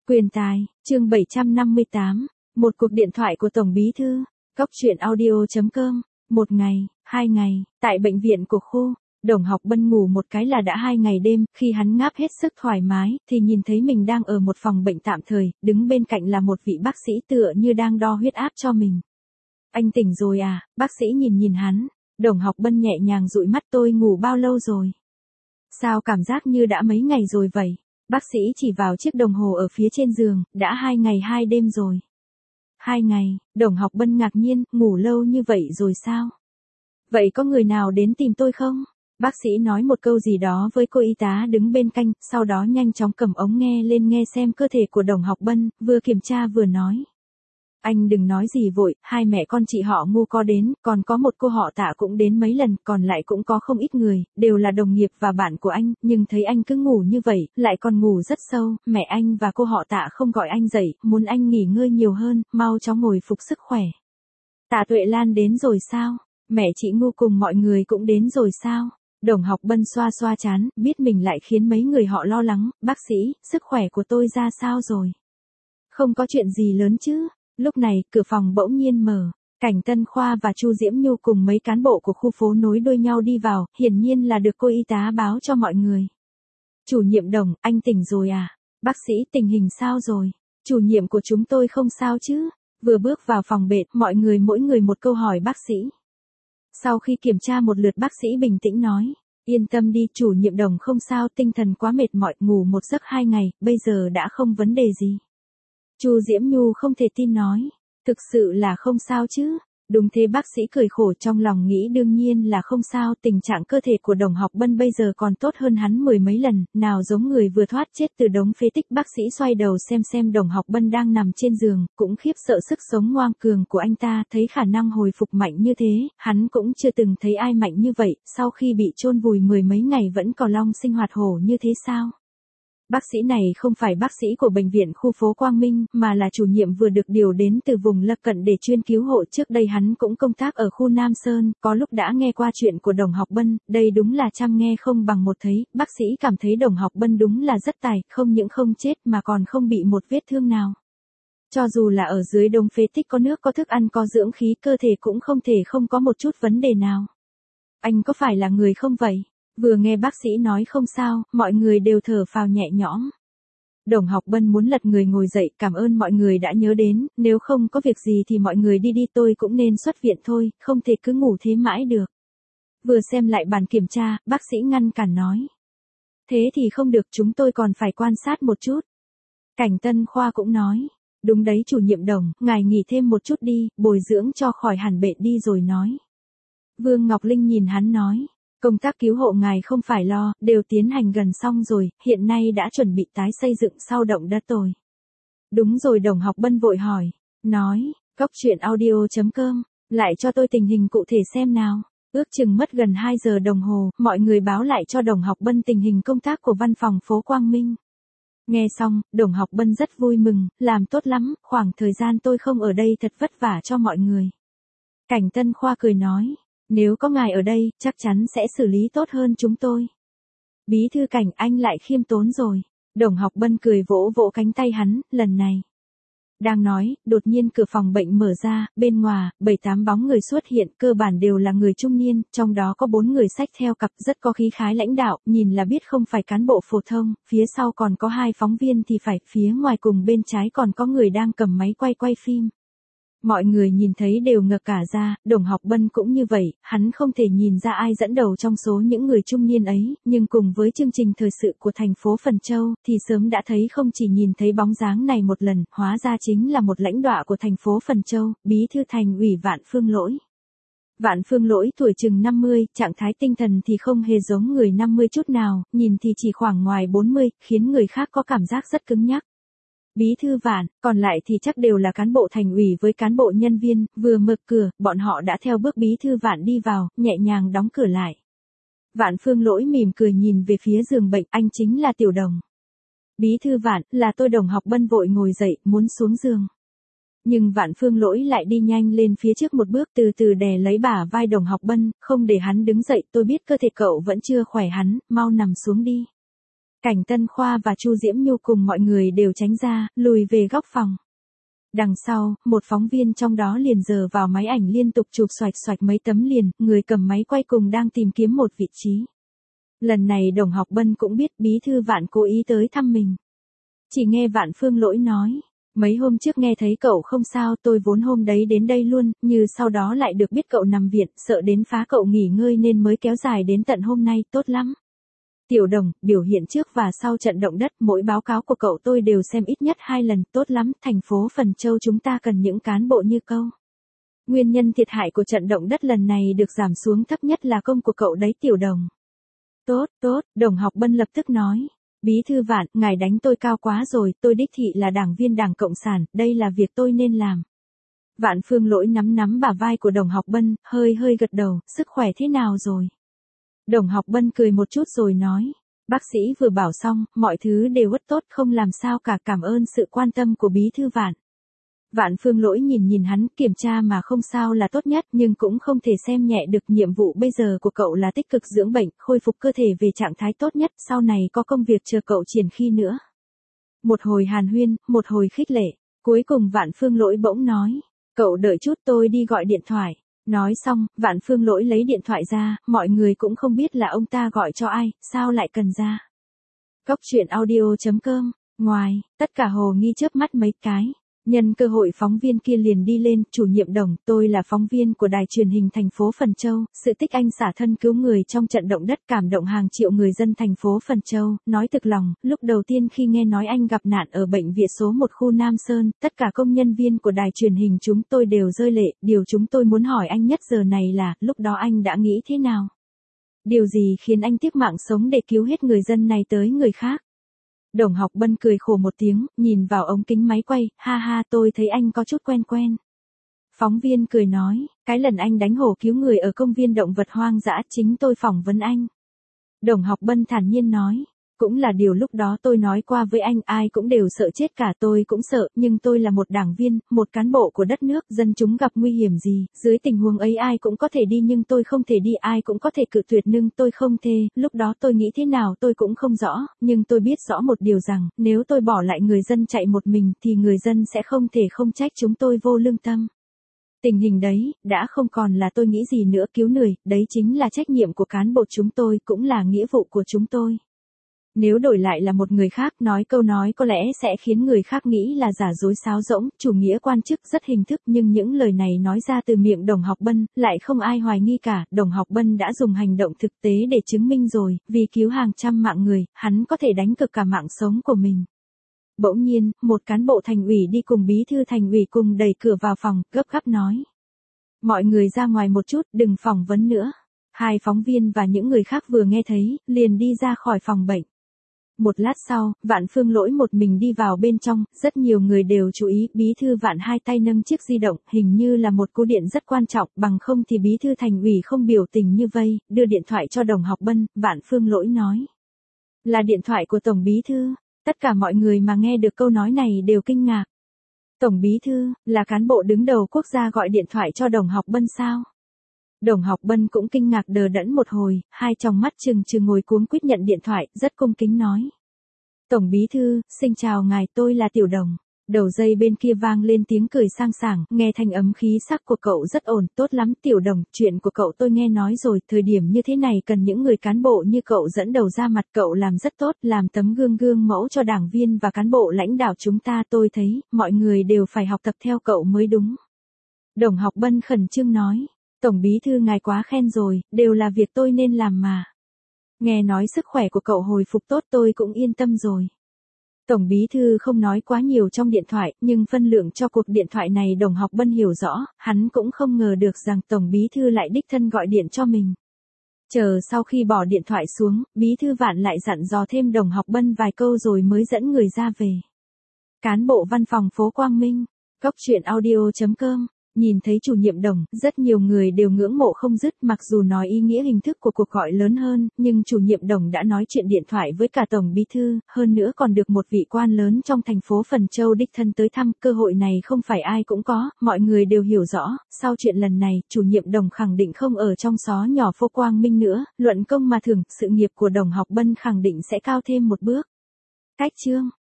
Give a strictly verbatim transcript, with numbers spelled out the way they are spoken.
Quyền tài, chương bảy trăm năm mươi tám, một cuộc điện thoại của Tổng Bí Thư, Cóc truyện audio chấm com, một ngày, hai ngày, tại bệnh viện của khu, Đồng Học Bân ngủ một cái là đã hai ngày đêm, khi hắn ngáp hết sức thoải mái, thì nhìn thấy mình đang ở một phòng bệnh tạm thời, đứng bên cạnh là một vị bác sĩ tựa như đang đo huyết áp cho mình. Anh tỉnh rồi à, bác sĩ nhìn nhìn hắn, Đồng Học Bân nhẹ nhàng dụi mắt tôi ngủ bao lâu rồi? Sao cảm giác như đã mấy ngày rồi vậy? Bác sĩ chỉ vào chiếc đồng hồ ở phía trên giường, đã hai ngày hai đêm rồi. Hai ngày, Đồng Học Bân ngạc nhiên, ngủ lâu như vậy rồi sao? Vậy có người nào đến tìm tôi không? Bác sĩ nói một câu gì đó với cô y tá đứng bên cạnh, sau đó nhanh chóng cầm ống nghe lên nghe xem cơ thể của Đồng Học Bân, vừa kiểm tra vừa nói. Anh đừng nói gì vội, hai mẹ con chị họ Ngu có đến, còn có một cô họ Tạ cũng đến mấy lần, còn lại cũng có không ít người, đều là đồng nghiệp và bạn của anh, nhưng thấy anh cứ ngủ như vậy, lại còn ngủ rất sâu, mẹ anh và cô họ Tạ không gọi anh dậy, muốn anh nghỉ ngơi nhiều hơn, mau chóng hồi phục sức khỏe. Tạ Tuệ Lan đến rồi sao? Mẹ chị Ngu cùng mọi người cũng đến rồi sao? Đồng Học Bân xoa xoa trán, biết mình lại khiến mấy người họ lo lắng, bác sĩ, sức khỏe của tôi ra sao rồi? Không có chuyện gì lớn chứ? Lúc này, cửa phòng bỗng nhiên mở, Cảnh Tân Khoa và Chu Diễm Nhu cùng mấy cán bộ của khu phố nối đuôi nhau đi vào, hiển nhiên là được cô y tá báo cho mọi người. Chủ nhiệm Đồng, anh tỉnh rồi à? Bác sĩ, tình hình sao rồi? Chủ nhiệm của chúng tôi không sao chứ? Vừa bước vào phòng bệnh, mọi người mỗi người một câu hỏi bác sĩ. Sau khi kiểm tra một lượt, bác sĩ bình tĩnh nói, yên tâm đi, chủ nhiệm Đồng không sao, tinh thần quá mệt mỏi, ngủ một giấc hai ngày, bây giờ đã không vấn đề gì. Chu Diễm Nhu không thể tin nói, thực sự là không sao chứ? Đúng thế, bác sĩ cười khổ, trong lòng nghĩ đương nhiên là không sao, tình trạng cơ thể của Đồng Học Bân bây giờ còn tốt hơn hắn mười mấy lần, nào giống người vừa thoát chết từ đống phế tích. Bác sĩ xoay đầu xem xem Đồng Học Bân đang nằm trên giường, cũng khiếp sợ sức sống ngoan cường của anh ta, thấy khả năng hồi phục mạnh như thế, hắn cũng chưa từng thấy ai mạnh như vậy, sau khi bị chôn vùi mười mấy ngày vẫn còn long sinh hoạt hổ như thế sao? Bác sĩ này không phải bác sĩ của bệnh viện khu phố Quang Minh, mà là chủ nhiệm vừa được điều đến từ vùng lân cận để chuyên cứu hộ. Trước đây hắn cũng công tác ở khu Nam Sơn, có lúc đã nghe qua chuyện của Đồng Học Bân, đây đúng là trăm nghe không bằng một thấy. Bác sĩ cảm thấy Đồng Học Bân đúng là rất tài, không những không chết mà còn không bị một vết thương nào. Cho dù là ở dưới đống phế tích có nước có thức ăn có dưỡng khí, cơ thể cũng không thể không có một chút vấn đề nào. Anh có phải là người không vậy? Vừa nghe bác sĩ nói không sao, mọi người đều thở phào nhẹ nhõm. Đồng Học Bân muốn lật người ngồi dậy, cảm ơn mọi người đã nhớ đến, nếu không có việc gì thì mọi người đi đi, tôi cũng nên xuất viện thôi, không thể cứ ngủ thế mãi được. Vừa xem lại bản kiểm tra, bác sĩ ngăn cản nói. Thế thì không được, chúng tôi còn phải quan sát một chút. Cảnh Tân Khoa cũng nói. Đúng đấy, chủ nhiệm Đồng, ngài nghỉ thêm một chút đi, bồi dưỡng cho khỏi hẳn bệnh đi rồi nói. Vương Ngọc Linh nhìn hắn nói. Công tác cứu hộ ngài không phải lo, đều tiến hành gần xong rồi, hiện nay đã chuẩn bị tái xây dựng sau động đất rồi. Đúng rồi, Đồng Học Bân vội hỏi, nói, Cóc truyện audio chấm com, lại cho tôi tình hình cụ thể xem nào. Ước chừng mất gần hai giờ đồng hồ, mọi người báo lại cho Đồng Học Bân tình hình công tác của văn phòng phố Quang Minh. Nghe xong, Đồng Học Bân rất vui mừng, làm tốt lắm, khoảng thời gian tôi không ở đây thật vất vả cho mọi người. Cảnh Tân Khoa cười nói. Nếu có ngài ở đây, chắc chắn sẽ xử lý tốt hơn chúng tôi. Bí thư Cảnh, anh lại khiêm tốn rồi. Đồng Học Bân cười vỗ vỗ cánh tay hắn, lần này. Đang nói, đột nhiên cửa phòng bệnh mở ra, bên ngoài, bảy tám bóng người xuất hiện, cơ bản đều là người trung niên, trong đó có bốn người xách theo cặp, rất có khí khái lãnh đạo, nhìn là biết không phải cán bộ phổ thông, phía sau còn có hai phóng viên thì phải, phía ngoài cùng bên trái còn có người đang cầm máy quay quay phim. Mọi người nhìn thấy đều ngơ cả ra, Đồng Học Bân cũng như vậy, hắn không thể nhìn ra ai dẫn đầu trong số những người trung niên ấy, nhưng cùng với chương trình thời sự của thành phố Phần Châu, thì sớm đã thấy không chỉ nhìn thấy bóng dáng này một lần, hóa ra chính là một lãnh đạo của thành phố Phần Châu, bí thư thành ủy Vạn Phương Lỗi. Vạn Phương Lỗi tuổi chừng năm mươi, trạng thái tinh thần thì không hề giống người năm mươi chút nào, nhìn thì chỉ khoảng ngoài bốn mươi, khiến người khác có cảm giác rất cứng nhắc. Bí thư Vạn, còn lại thì chắc đều là cán bộ thành ủy với cán bộ nhân viên, vừa mở cửa, bọn họ đã theo bước bí thư Vạn đi vào, nhẹ nhàng đóng cửa lại. Vạn Phương Lỗi mỉm cười nhìn về phía giường bệnh, anh chính là Tiểu Đồng. Bí thư Vạn, là tôi. Đồng Học Bân vội ngồi dậy, muốn xuống giường. Nhưng Vạn Phương Lỗi lại đi nhanh lên phía trước một bước, từ từ đè lấy bả vai Đồng Học Bân, không để hắn đứng dậy, tôi biết cơ thể cậu vẫn chưa khỏe hắn, mau nằm xuống đi. Cảnh Tân Khoa và Chu Diễm Nhu cùng mọi người đều tránh ra, lùi về góc phòng. Đằng sau, một phóng viên trong đó liền giờ vào máy ảnh liên tục chụp xoạch xoạch mấy tấm liền, người cầm máy quay cùng đang tìm kiếm một vị trí. Lần này Đồng Học Bân cũng biết Bí thư Vạn cố ý tới thăm mình. Chỉ nghe Vạn Phương Lỗi nói, mấy hôm trước nghe thấy cậu không sao, tôi vốn hôm đấy đến đây luôn, như sau đó lại được biết cậu nằm viện, sợ đến phá cậu nghỉ ngơi nên mới kéo dài đến tận hôm nay, tốt lắm. Tiểu Đồng, biểu hiện trước và sau trận động đất, mỗi báo cáo của cậu tôi đều xem ít nhất hai lần, tốt lắm, thành phố Phần Châu chúng ta cần những cán bộ như câu. Nguyên nhân thiệt hại của trận động đất lần này được giảm xuống thấp nhất là công của cậu đấy Tiểu Đồng. Tốt, tốt, Đồng Học Bân lập tức nói. Bí thư Vạn, ngài đánh tôi cao quá rồi, tôi đích thị là đảng viên Đảng Cộng sản, đây là việc tôi nên làm. Vạn Phương Lỗi nắm nắm bả vai của Đồng Học Bân, hơi hơi gật đầu, sức khỏe thế nào rồi? Đồng Học Bân cười một chút rồi nói, bác sĩ vừa bảo xong, mọi thứ đều rất tốt, không làm sao cả, cảm ơn sự quan tâm của Bí thư Vạn. Vạn Phương Lỗi nhìn nhìn hắn, kiểm tra mà không sao là tốt nhất, nhưng cũng không thể xem nhẹ được, nhiệm vụ bây giờ của cậu là tích cực dưỡng bệnh, khôi phục cơ thể về trạng thái tốt nhất, sau này có công việc chờ cậu triển khi nữa. Một hồi hàn huyên, một hồi khích lệ, cuối cùng Vạn Phương Lỗi bỗng nói, cậu đợi chút tôi đi gọi điện thoại. Nói xong, Vạn Phương Lỗi lấy điện thoại ra, mọi người cũng không biết là ông ta gọi cho ai, sao lại cần ra. Cóc truyện audio chấm com, ngoài, tất cả hồ nghi chớp mắt mấy cái. Nhân cơ hội phóng viên kia liền đi lên, chủ nhiệm Đồng, tôi là phóng viên của đài truyền hình thành phố Phần Châu, sự tích anh xả thân cứu người trong trận động đất cảm động hàng triệu người dân thành phố Phần Châu, nói thực lòng, lúc đầu tiên khi nghe nói anh gặp nạn ở bệnh viện số một khu Nam Sơn, tất cả công nhân viên của đài truyền hình chúng tôi đều rơi lệ, điều chúng tôi muốn hỏi anh nhất giờ này là, lúc đó anh đã nghĩ thế nào? Điều gì khiến anh tiếc mạng sống để cứu hết người dân này tới người khác? Đồng Học Bân cười khổ một tiếng, nhìn vào ống kính máy quay, ha ha tôi thấy anh có chút quen quen. Phóng viên cười nói, cái lần anh đánh hổ cứu người ở công viên động vật hoang dã chính tôi phỏng vấn anh. Đồng Học Bân thản nhiên nói, cũng là điều lúc đó tôi nói qua với anh, ai cũng đều sợ chết cả, tôi cũng sợ, nhưng tôi là một đảng viên, một cán bộ của đất nước, dân chúng gặp nguy hiểm gì, dưới tình huống ấy ai cũng có thể đi nhưng tôi không thể đi, ai cũng có thể cự tuyệt nhưng tôi không thể, lúc đó tôi nghĩ thế nào tôi cũng không rõ, nhưng tôi biết rõ một điều rằng, nếu tôi bỏ lại người dân chạy một mình thì người dân sẽ không thể không trách chúng tôi vô lương tâm. Tình hình đấy, đã không còn là tôi nghĩ gì nữa, cứu người, đấy chính là trách nhiệm của cán bộ chúng tôi, cũng là nghĩa vụ của chúng tôi. Nếu đổi lại là một người khác nói câu nói có lẽ sẽ khiến người khác nghĩ là giả dối sáo rỗng, chủ nghĩa quan chức rất hình thức, nhưng những lời này nói ra từ miệng Đồng Học Bân, lại không ai hoài nghi cả, Đồng Học Bân đã dùng hành động thực tế để chứng minh rồi, vì cứu hàng trăm mạng người, hắn có thể đánh cược cả mạng sống của mình. Bỗng nhiên, một cán bộ thành ủy đi cùng bí thư thành ủy cùng đẩy cửa vào phòng, gấp gáp nói. Mọi người ra ngoài một chút, đừng phỏng vấn nữa. Hai phóng viên và những người khác vừa nghe thấy, liền đi ra khỏi phòng bệnh. Một lát sau, Vạn Phương Lỗi một mình đi vào bên trong, rất nhiều người đều chú ý, bí thư Vạn hai tay nâng chiếc di động, hình như là một cú điện rất quan trọng, bằng không thì bí thư thành ủy không biểu tình như vây, đưa điện thoại cho Đồng Học Bân, Vạn Phương Lỗi nói. Là điện thoại của Tổng Bí Thư, tất cả mọi người mà nghe được câu nói này đều kinh ngạc. Tổng Bí Thư, là cán bộ đứng đầu quốc gia gọi điện thoại cho Đồng Học Bân sao? Đồng Học Bân cũng kinh ngạc đờ đẫn một hồi, hai tròng mắt trừng trừng ngồi cuống quýt nhận điện thoại, rất cung kính nói. Tổng Bí Thư, xin chào ngài, tôi là Tiểu Đồng. Đầu dây bên kia vang lên tiếng cười sang sảng, nghe thanh ấm khí sắc của cậu rất ổn, tốt lắm Tiểu Đồng, chuyện của cậu tôi nghe nói rồi, thời điểm như thế này cần những người cán bộ như cậu dẫn đầu ra mặt, cậu làm rất tốt, làm tấm gương gương mẫu cho đảng viên và cán bộ lãnh đạo chúng ta, tôi thấy, mọi người đều phải học tập theo cậu mới đúng. Đồng Học Bân khẩn trương nói. Tổng Bí Thư ngài quá khen rồi, đều là việc tôi nên làm mà. Nghe nói sức khỏe của cậu hồi phục tốt tôi cũng yên tâm rồi. Tổng Bí Thư không nói quá nhiều trong điện thoại, nhưng phân lượng cho cuộc điện thoại này Đồng Học Bân hiểu rõ, hắn cũng không ngờ được rằng Tổng Bí Thư lại đích thân gọi điện cho mình. Chờ sau khi bỏ điện thoại xuống, Bí Thư Vạn lại dặn dò thêm Đồng Học Bân vài câu rồi mới dẫn người ra về. Cán bộ văn phòng phố Quang Minh, cóc truyện audio chấm com Nhìn thấy chủ nhiệm Đồng, rất nhiều người đều ngưỡng mộ không dứt, mặc dù nói ý nghĩa hình thức của cuộc gọi lớn hơn, nhưng chủ nhiệm Đồng đã nói chuyện điện thoại với cả Tổng Bí thư, hơn nữa còn được một vị quan lớn trong thành phố Phần Châu đích thân tới thăm, cơ hội này không phải ai cũng có, mọi người đều hiểu rõ, sau chuyện lần này, chủ nhiệm Đồng khẳng định không ở trong xó nhỏ Phô Quang Minh nữa, luận công mà thưởng, sự nghiệp của Đồng Học Bân khẳng định sẽ cao thêm một bước. Cách chương